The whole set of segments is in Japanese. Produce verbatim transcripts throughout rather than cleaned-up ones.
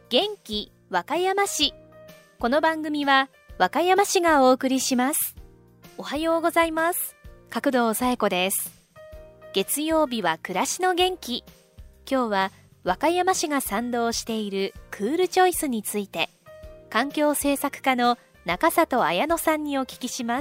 元気和歌山市。この番組は和歌山市がお送りします。おはようございます。角堂紗恵子です。月曜日は暮らしの元気。今日は和歌山市が賛同しているクールチョイスについて、環境政策課の中里彩乃さんにお聞きします。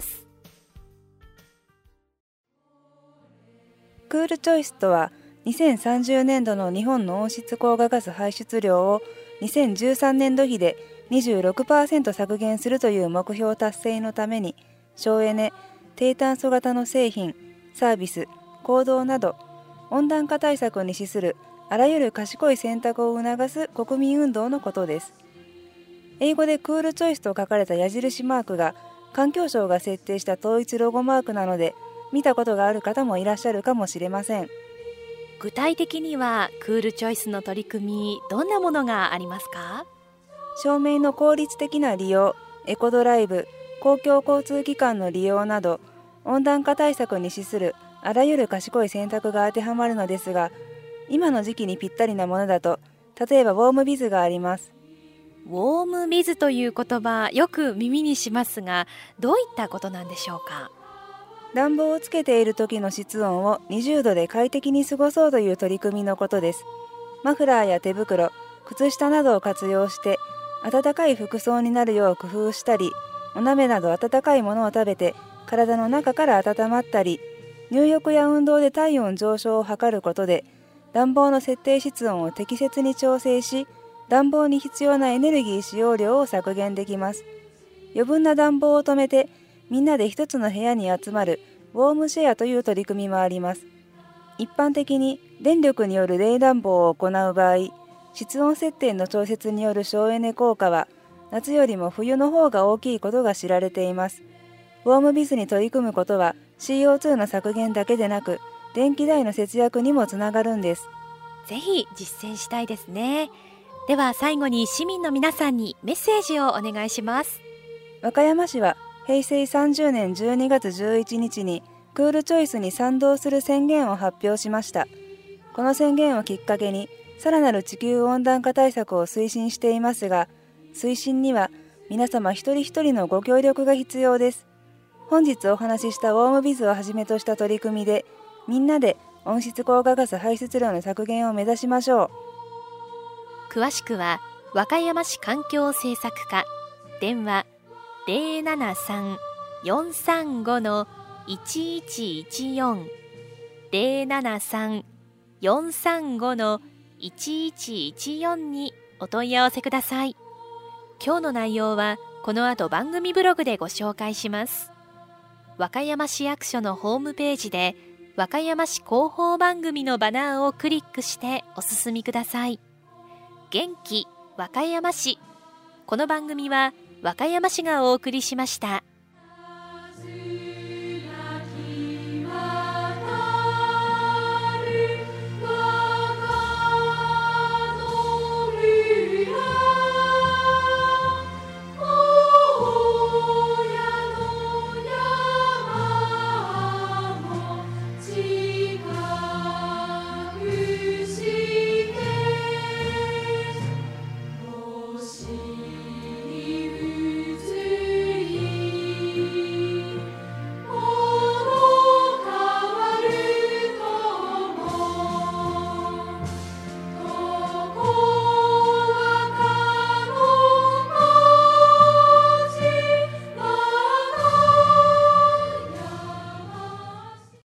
クールチョイスとは、にせんさんじゅうねんどの日本の温室効果ガス排出量をにせんじゅうさんねんど比で にじゅうろくパーセント 削減するという目標達成のために、省エネ、低炭素型の製品、サービス、行動など温暖化対策に資するあらゆる賢い選択を促す国民運動のことです。英語でクールチョイスと書かれた矢印マークが環境省が設定した統一ロゴマークなので、見たことがある方もいらっしゃるかもしれません。 具体的にはクールチョイスの取り組み、どんなものがありますか？ 照明の効率的な利用、エコドライブ、公共交通機関の利用など、温暖化対策に資するあらゆる賢い選択が当てはまるのですが、今の時期にぴったりなものだと、例えばウォームビズがあります。 ウォームビズという言葉、よく耳にしますが、どういったことなんでしょうか？ 暖房をつけている時の室温をにじゅうどで快適に過ごそうという取り組みのことです。マフラーや手袋、靴下などを活用して暖かい服装になるよう工夫したり、お鍋など温かいものを食べて体の中から温まったり、入浴や運動で体温上昇を図ることで暖房の設定室温を適切に調整し、暖房に必要なエネルギー使用量を削減できます。余分な暖房を止めてみんなで一つの部屋に集まるウォームシェアという取り組みもあります。一般的に電力による冷暖房を行う場合、室温設定の調節による省エネ効果は夏よりも冬の方が大きいことが知られています。ウォームビズに取り組むことは シーオーツー の削減だけでなく、電気代の節約にもつながるんです。 ぜひ実践したいですね。では最後に市民の皆さんにメッセージをお願いします。 和歌山市はへいせいさんじゅうねんじゅうにがつじゅういちにちにクールチョイスに賛同する宣言を発表しました。この宣言をきっかけにさらなる地球温暖化対策を推進していますが、推進には皆様一人一人のご協力が必要です。本日お話ししたウォームビズをはじめとした取り組みで、みんなで温室効果ガス排出量の削減を目指しましょう。詳しくは和歌山市環境政策課、電話 ゼロななさん よんさんご いちいちいちよん ゼロななさん よんさんご いちいちいちよんにお問い合わせください。今日の内容はこの後番組ブログでご紹介します。和歌山市役所のホームページで和歌山市広報番組のバナーをクリックしてお進みください。元気和歌山市。この番組は和歌山市がお送りしました。